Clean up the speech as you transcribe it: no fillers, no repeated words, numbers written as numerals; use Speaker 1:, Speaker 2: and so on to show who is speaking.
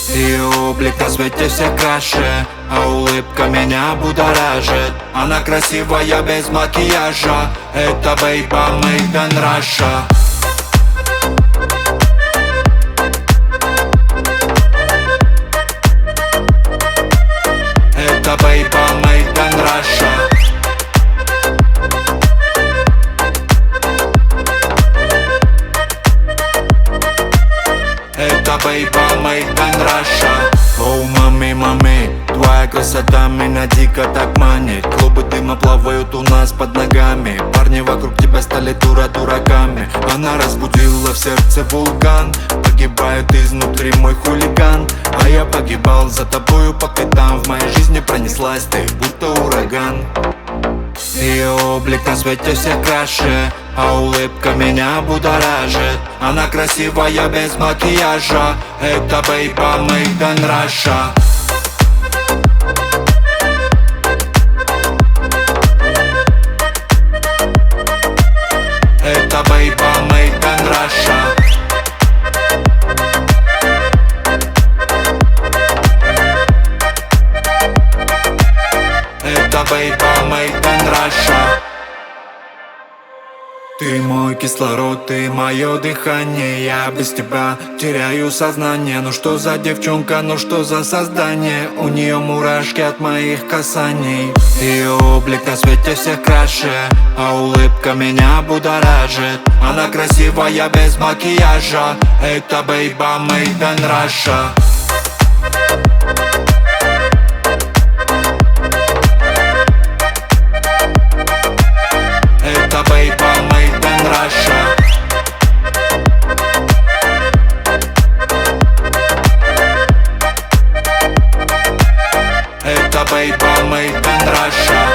Speaker 1: Ее облик на свете все краше, а улыбка меня будоражит. Она красивая без макияжа, это бейба made in Russia. Это бейба made in Russia. Это бейба made in Russia. Оу, мами, мами, твоя красота меня дико так манит. Клубы дыма плавают у нас под ногами. Парни вокруг тебя стали дураками. Она разбудила в сердце вулкан. Погибает изнутри мой хулиган. А я погибал за тобою по пятам. В моей жизни пронеслась ты, будто ураган. Ее облик на свете все краше, а улыбка меня будоражит. Она красивая без макияжа, это бейба made in Russia. Это бейба made in Russia. Это бейба made in Russia. Ты мой кислород, ты мое дыхание. Я без тебя теряю сознание. Ну что за девчонка, ну что за создание? У нее мурашки от моих касаний. Ее облик на свете всех краше, а улыбка меня будоражит. Она красивая без макияжа, это бейба made in Russia. Это бейба made in Russia. Это бейба made in Russia.